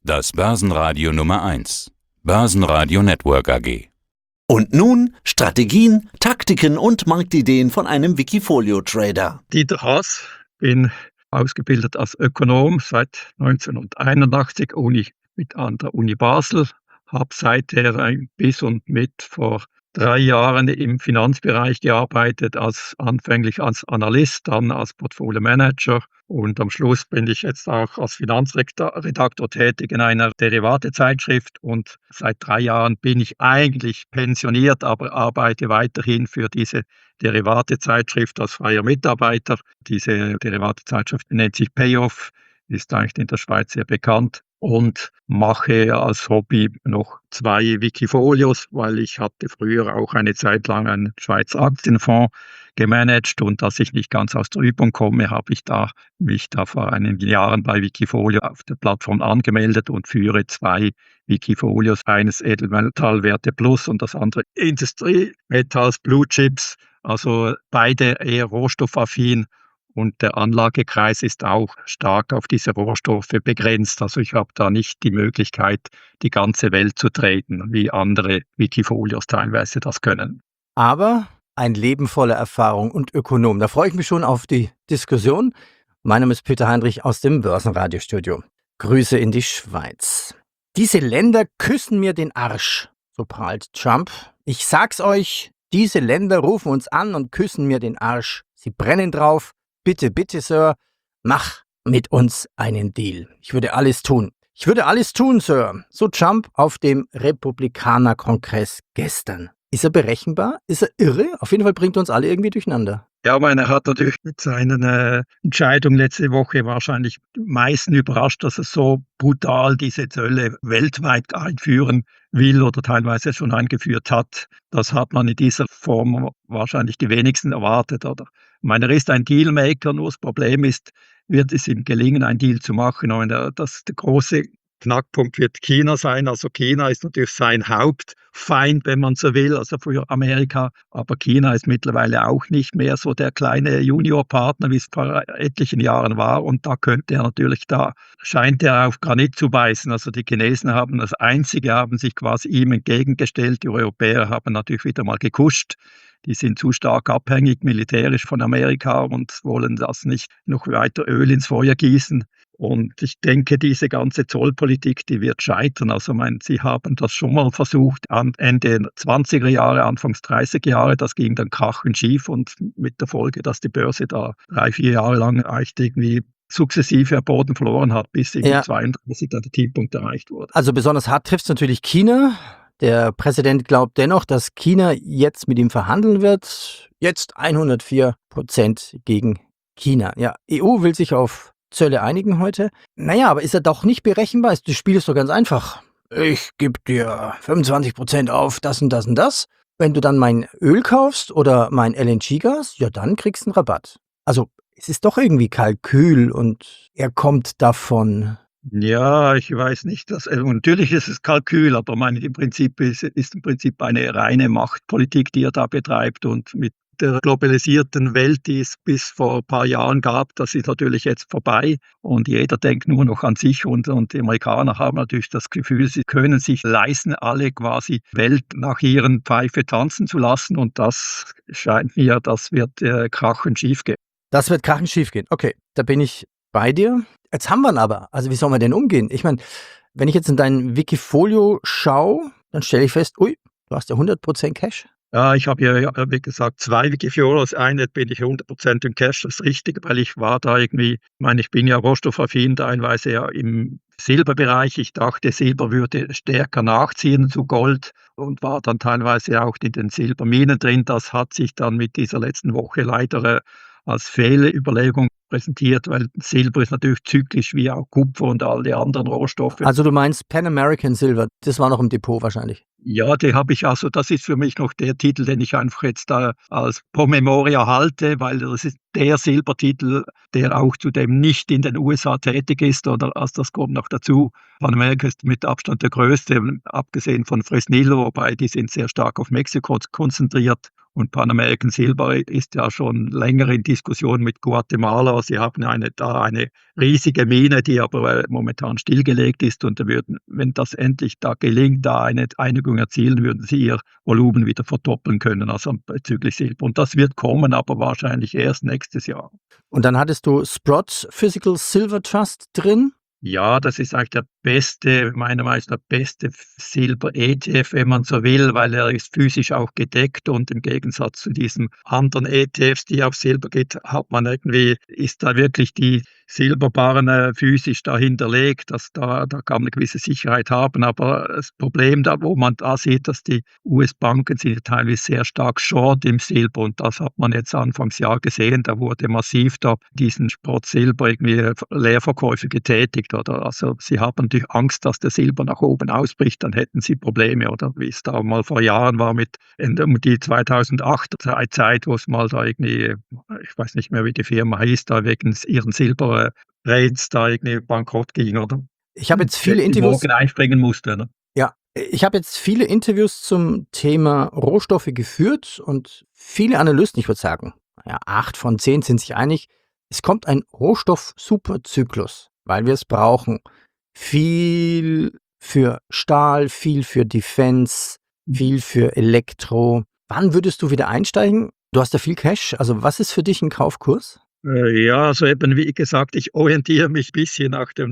Das Börsenradio Nummer 1. Börsenradio Network AG. Und nun Strategien, Taktiken und Marktideen von einem Wikifolio-Trader. Dieter Haas, bin ausgebildet als Ökonom seit 1981 an der Uni Basel, habe seither bis und mit vor 3 Jahren im Finanzbereich gearbeitet, anfänglich als Analyst, dann als Portfolio Manager und am Schluss bin ich jetzt auch als Finanzredaktor tätig in einer Derivatezeitschrift und seit 3 Jahren bin ich eigentlich pensioniert, aber arbeite weiterhin für diese Derivatezeitschrift als freier Mitarbeiter. Diese Derivatezeitschrift nennt sich Payoff, ist eigentlich in der Schweiz sehr bekannt. Und mache als Hobby noch 2 Wikifolios, weil ich hatte früher auch eine Zeit lang einen Schweizer Aktienfonds gemanagt und dass ich nicht ganz aus der Übung komme, habe ich mich vor einigen Jahren bei Wikifolio auf der Plattform angemeldet und führe 2 Wikifolios, eines Edelmetallwerte Plus und das andere Industry Metals Blue Chips, also beide eher rohstoffaffin. Und der Anlagekreis ist auch stark auf diese Rohstoffe begrenzt. Also ich habe da nicht die Möglichkeit, die ganze Welt zu traden, wie andere Wikifolios teilweise das können. Aber ein Leben voller Erfahrung und Ökonom. Da freue ich mich schon auf die Diskussion. Mein Name ist Peter Heinrich aus dem Börsenradiostudio. Grüße in die Schweiz. Diese Länder küssen mir den Arsch, so prahlt Trump. Ich sag's euch, diese Länder rufen uns an und küssen mir den Arsch. Sie brennen drauf. Bitte, bitte, Sir, mach mit uns einen Deal. Ich würde alles tun. Ich würde alles tun, Sir. So Trump auf dem Republikanerkongress gestern. Ist er berechenbar? Ist er irre? Auf jeden Fall bringt er uns alle irgendwie durcheinander. Ja, er hat natürlich mit seinen Entscheidungen letzte Woche wahrscheinlich die meisten überrascht, dass er so brutal diese Zölle weltweit einführen will oder teilweise schon eingeführt hat. Das hat man in dieser Form wahrscheinlich die wenigsten erwartet, oder? Er ist ein Dealmaker, nur das Problem ist, wird es ihm gelingen, einen Deal zu machen. Und der große Knackpunkt wird China sein. Also China ist natürlich sein Hauptfeind, wenn man so will, also für Amerika. Aber China ist mittlerweile auch nicht mehr so der kleine Juniorpartner, wie es vor etlichen Jahren war. Und scheint er auf Granit zu beißen. Also die Chinesen haben sich quasi ihm entgegengestellt. Die Europäer haben natürlich wieder mal gekuscht. Die sind zu stark abhängig militärisch von Amerika und wollen das nicht noch weiter Öl ins Feuer gießen. Und ich denke, diese ganze Zollpolitik, die wird scheitern. Also sie haben das schon mal versucht, Ende 20er Jahre, Anfangs 30er Jahre, das ging dann krachend schief und mit der Folge, dass die Börse da 3-4 Jahre lang echt irgendwie sukzessive Boden verloren hat, bis 32 dann der Tiefpunkt erreicht wurde. Also besonders hart trifft es natürlich China. Der Präsident glaubt dennoch, dass China jetzt mit ihm verhandeln wird. Jetzt 104% gegen China. Ja, EU will sich auf Zölle einigen heute. Naja, aber ist er doch nicht berechenbar? Das Spiel ist doch ganz einfach. Ich gebe dir 25% auf das und das und das. Wenn du dann mein Öl kaufst oder mein LNG-Gas, ja dann kriegst du einen Rabatt. Also es ist doch irgendwie Kalkül und er kommt davon. Ja, ich weiß nicht, natürlich ist es Kalkül, aber im Prinzip ist im Prinzip eine reine Machtpolitik, die er da betreibt und mit der globalisierten Welt, die es bis vor ein paar Jahren gab, das ist natürlich jetzt vorbei und jeder denkt nur noch an sich und die Amerikaner haben natürlich das Gefühl, sie können sich leisten, alle quasi Welt nach ihren Pfeife tanzen zu lassen und das scheint mir, das wird krachend schief gehen. Das wird krachend schief gehen, okay, da bin ich bei dir. Jetzt haben wir ihn aber. Also wie soll man denn umgehen? Ich meine, wenn ich jetzt in dein Wikifolio schaue, dann stelle ich fest, ui, du hast ja 100% Cash. Ja, ich habe ja, wie gesagt, 2 Wikifolios. Eine bin ich 100% im Cash, das ist richtig, weil ich war da irgendwie, ich bin ja rohstoffaffin, teilweise ja im Silberbereich. Ich dachte, Silber würde stärker nachziehen zu Gold und war dann teilweise auch in den Silberminen drin. Das hat sich dann mit dieser letzten Woche leider als Fehlüberlegung präsentiert, weil Silber ist natürlich zyklisch wie auch Kupfer und all die anderen Rohstoffe. Also du meinst Pan American Silver, das war noch im Depot wahrscheinlich? Ja, die habe ich also das ist für mich noch der Titel, den ich einfach jetzt da als Promemoria halte, weil das ist der Silbertitel, der auch zudem nicht in den USA tätig ist oder das kommt noch dazu. Panamericana ist mit Abstand der größte, abgesehen von Fresnillo, wobei die sind sehr stark auf Mexiko konzentriert. Und Pan American Silver ist ja schon länger in Diskussion mit Guatemala. Sie haben eine riesige Mine, die aber momentan stillgelegt ist. Und wenn das endlich da gelingt, da eine Einigung erzielen, würden sie ihr Volumen wieder verdoppeln können, also bezüglich Silber. Und das wird kommen, aber wahrscheinlich erst nächstes Jahr. Und dann hattest du Sprott Physical Silver Trust drin. Ja, das ist eigentlich der beste, meiner Meinung nach, der beste Silber-ETF, wenn man so will, weil er ist physisch auch gedeckt und im Gegensatz zu diesen anderen ETFs, die auf Silber geht, ist da wirklich die Silberbarren physisch da hinterlegt, da kann man eine gewisse Sicherheit haben, aber das Problem da, wo man da sieht, dass die US-Banken sind teilweise sehr stark short im Silber und das hat man jetzt Anfangsjahr gesehen, da wurde massiv da diesen Sprott Silber irgendwie Leerverkäufe getätigt. Oder also sie haben natürlich Angst, dass der Silber nach oben ausbricht, dann hätten sie Probleme, oder wie es da mal vor Jahren war um die 2008 Zeit, wo es mal da irgendwie, ich weiß nicht mehr, wie die Firma hieß, da wegen ihren Silbertrades da irgendwie bankrott ging, oder? Ich habe jetzt viele Interviews. Morgen einspringen musste, ne? Ja, ich habe jetzt viele Interviews zum Thema Rohstoffe geführt und viele Analysten, ich würde sagen, 8 von 10 sind sich einig, es kommt ein Rohstoff-Superzyklus, weil wir es brauchen. Viel für Stahl, viel für Defense, viel für Elektro. Wann würdest du wieder einsteigen? Du hast ja viel Cash, also was ist für dich ein Kaufkurs? Ja, also eben wie gesagt, ich orientiere mich ein bisschen nach dem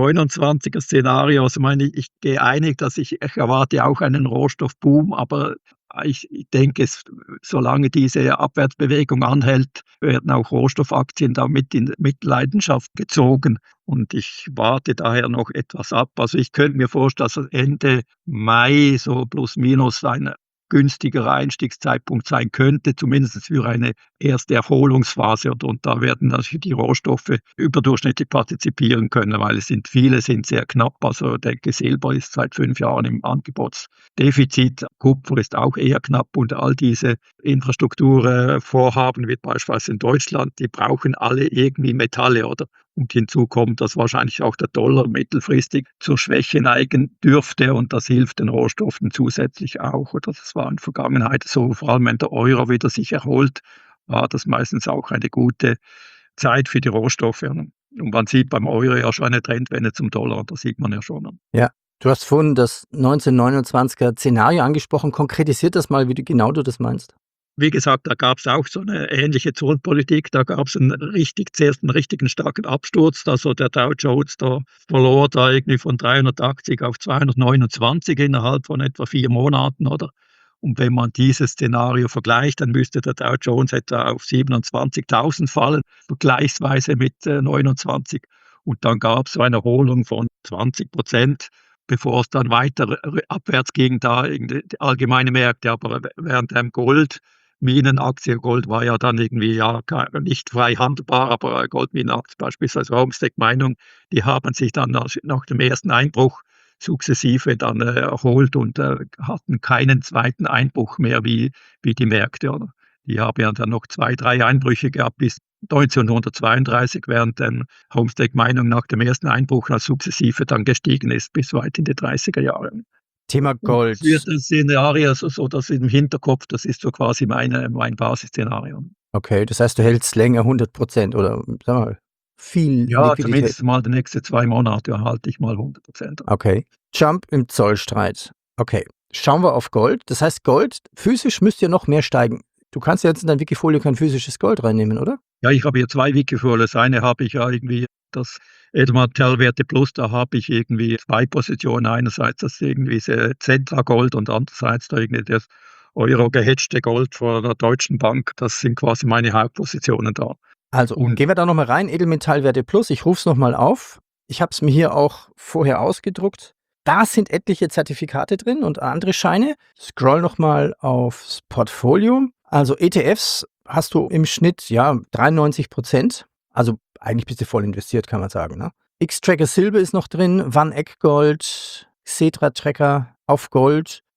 1929er Szenario. Also meine ich gehe einig, dass ich erwarte auch einen Rohstoffboom, aber ich denke, solange diese Abwärtsbewegung anhält, werden auch Rohstoffaktien damit in Mitleidenschaft gezogen. Und ich warte daher noch etwas ab. Also ich könnte mir vorstellen, dass Ende Mai so plus minus ein günstigerer Einstiegszeitpunkt sein könnte, zumindest für eine erste Erholungsphase. Und da werden natürlich die Rohstoffe überdurchschnittlich partizipieren können, weil viele sind sehr knapp. Also ich denke, Silber ist seit 5 Jahren im Angebotsdefizit, Kupfer ist auch eher knapp und all diese Infrastrukturvorhaben, wie beispielsweise in Deutschland, die brauchen alle irgendwie Metalle, oder? Und hinzu kommt, dass wahrscheinlich auch der Dollar mittelfristig zur Schwäche neigen dürfte und das hilft den Rohstoffen zusätzlich auch. Oder das war in der Vergangenheit so, vor allem wenn der Euro wieder sich erholt, war das meistens auch eine gute Zeit für die Rohstoffe. Und man sieht beim Euro ja schon eine Trendwende zum Dollar, das sieht man ja schon. Ja, du hast vorhin das 1929er Szenario angesprochen. Konkretisiert das mal, genau du das meinst. Wie gesagt, da gab es auch so eine ähnliche Zonenpolitik. Da gab es zuerst einen richtigen starken Absturz. Also der Dow Jones da verlor da irgendwie von 380 auf 229 innerhalb von etwa 4 Monaten, oder? Und wenn man dieses Szenario vergleicht, dann müsste der Dow Jones etwa auf 27.000 fallen, vergleichsweise mit 29. Und dann gab es so eine Erholung von 20%. Bevor es dann weiter abwärts ging, da die allgemeine Märkte, aber während dem Goldminenaktie, Gold war ja dann irgendwie nicht frei handelbar, aber Goldminenaktie beispielsweise Homestake Mining, die haben sich dann nach dem ersten Einbruch sukzessive dann erholt und hatten keinen zweiten Einbruch mehr wie die Märkte. Oder? Die haben ja dann noch 2, 3 Einbrüche gehabt bis 1932, während dann Homestake Mining nach dem ersten Einbruch sukzessive dann gestiegen ist, bis weit in die 30er Jahre. Thema Gold. Das Szenario, so das im Hinterkopf, das ist so quasi mein Basisszenario. Okay, das heißt, du hältst länger 100% oder sag mal, viel Ja, Liquidität. zumindest mal die nächsten 2 Monate halte ich mal 100%. Okay. Jump im Zollstreit. Okay, schauen wir auf Gold. Das heißt, Gold, physisch müsste ja noch mehr steigen. Du kannst ja jetzt in dein Wikifolio kein physisches Gold reinnehmen, oder? Ja, ich habe hier 2 Wikifolios. Eine habe ich ja irgendwie das Edelmetallwerte Plus, da habe ich irgendwie 2 Positionen. Einerseits das irgendwie Centra Gold und andererseits da irgendwie das Euro gehedgte Gold von der Deutschen Bank. Das sind quasi meine Hauptpositionen da. Also, Und gehen wir da nochmal rein. Edelmetallwerte Plus, ich rufe es nochmal auf. Ich habe es mir hier auch vorher ausgedruckt. Da sind etliche Zertifikate drin und andere Scheine. Scroll nochmal aufs Portfolio. Also ETFs hast du im Schnitt 93%. Also eigentlich bist du voll investiert, kann man sagen. Ne? X-Tracker Silber ist noch drin, Van Eck Gold, Xetra Tracker auf Gold.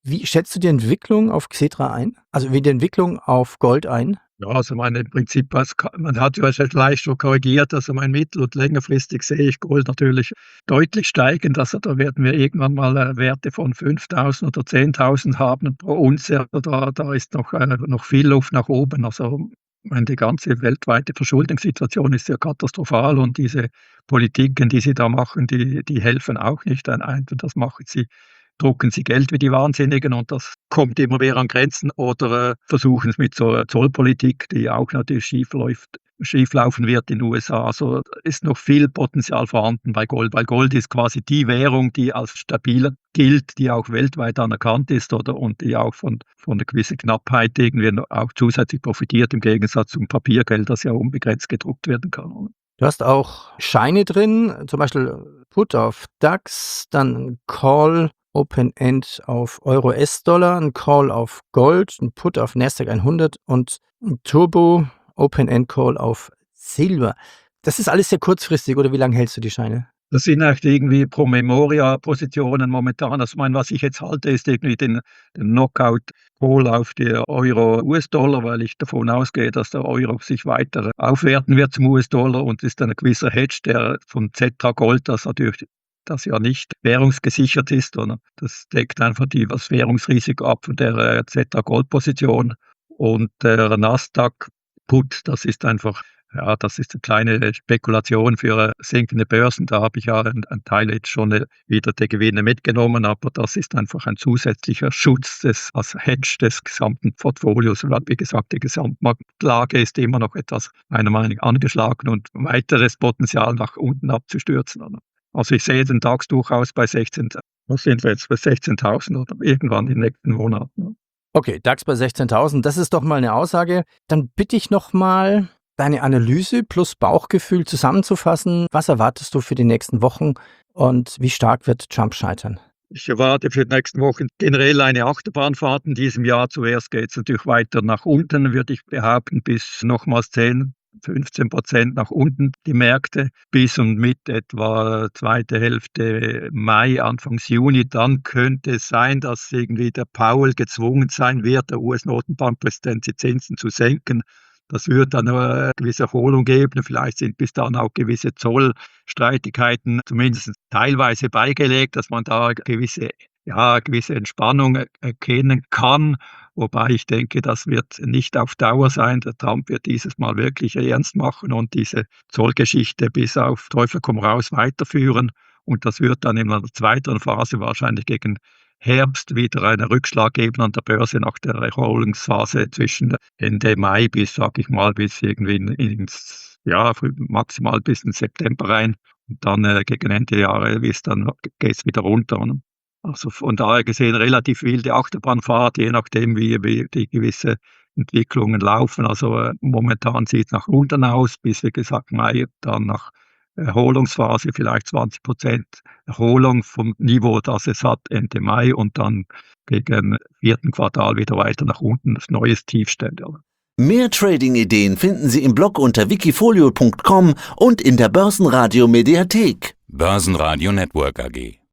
Wie schätzt du die Entwicklung auf Xetra ein? Also wie die Entwicklung auf Gold ein? Ja, also im Prinzip, man hat ja jetzt leicht schon korrigiert, also mittel- und längerfristig sehe ich Gold natürlich deutlich steigend. Also da werden wir irgendwann mal Werte von 5.000 oder 10.000 haben pro Unze. Da ist noch viel Luft nach oben. Also ich meine, die ganze weltweite Verschuldungssituation ist ja katastrophal und diese Politiken, die sie da machen, die helfen auch nicht. Das machen sie, drucken sie Geld wie die Wahnsinnigen und das kommt immer mehr an Grenzen oder versuchen es mit so Zollpolitik, die auch natürlich schieflaufen wird in den USA. Also ist noch viel Potenzial vorhanden bei Gold, weil Gold ist quasi die Währung, die als stabil gilt, die auch weltweit anerkannt ist und die auch von einer gewissen Knappheit irgendwie auch zusätzlich profitiert, im Gegensatz zum Papiergeld, das ja unbegrenzt gedruckt werden kann. Du hast auch Scheine drin, zum Beispiel Put auf DAX, dann ein Call Open-End auf Euro-US-Dollar, ein Call auf Gold, ein Put auf Nasdaq 100 und ein Turbo Open-End-Call auf Silber. Das ist alles sehr kurzfristig, oder wie lange hältst du die Scheine? Das sind echt irgendwie Pro-Memoria-Positionen momentan. Also, was ich jetzt halte, ist irgendwie den Knockout-Call auf die Euro-US-Dollar, weil ich davon ausgehe, dass der Euro sich weiter aufwerten wird zum US-Dollar und ist dann ein gewisser Hedge, der von Xetra Gold, das ja nicht währungsgesichert ist, oder? Das deckt einfach das Währungsrisiko ab von der Xetra Gold-Position. Und der Nasdaq Put, das ist einfach, ja, das ist eine kleine Spekulation für sinkende Börsen. Da habe ich ja einen Teil jetzt schon wieder der Gewinne mitgenommen, aber das ist einfach ein zusätzlicher Schutz als Hedge des gesamten Portfolios. Weil, wie gesagt, die Gesamtmarktlage ist immer noch etwas, meiner Meinung nach, angeschlagen und weiteres Potenzial nach unten abzustürzen. Oder? Also ich sehe den DAX durchaus bei 16.000 oder irgendwann in den nächsten Monaten. Okay, DAX bei 16.000, das ist doch mal eine Aussage. Dann bitte ich noch mal, deine Analyse plus Bauchgefühl zusammenzufassen. Was erwartest du für die nächsten Wochen und wie stark wird Trump scheitern? Ich erwarte für die nächsten Wochen generell eine Achterbahnfahrt in diesem Jahr. Zuerst geht es natürlich weiter nach unten, würde ich behaupten, bis nochmals 15% nach unten die Märkte bis und mit etwa zweite Hälfte Mai, Anfangs Juni. Dann könnte es sein, dass irgendwie der Powell gezwungen sein wird, der US-Notenbankpräsident, die Zinsen zu senken. Das wird dann eine gewisse Erholung geben. Vielleicht sind bis dann auch gewisse Zollstreitigkeiten zumindest teilweise beigelegt, dass man da gewisse Entspannung erkennen kann. Wobei ich denke, das wird nicht auf Dauer sein. Der Trump wird dieses Mal wirklich ernst machen und diese Zollgeschichte bis auf Teufel komm raus weiterführen. Und das wird dann in einer zweiten Phase wahrscheinlich gegen Herbst wieder einen Rückschlag geben an der Börse nach der Erholungsphase zwischen Ende Mai bis, sage ich mal, bis irgendwie maximal bis in September rein. Und dann gegen Ende Jahre geht es wieder runter. Ne? Also von daher gesehen relativ wilde Achterbahnfahrt, je nachdem, wie die gewisse Entwicklungen laufen. Also momentan sieht es nach unten aus, bis wie gesagt Mai, dann nach Erholungsphase vielleicht 20% Erholung vom Niveau, das es hat Ende Mai und dann gegen vierten Quartal wieder weiter nach unten, das neues Tiefstelle. Mehr Trading-Ideen finden Sie im Blog unter wikifolio.com und in der Börsenradio Mediathek. Börsenradio Network AG.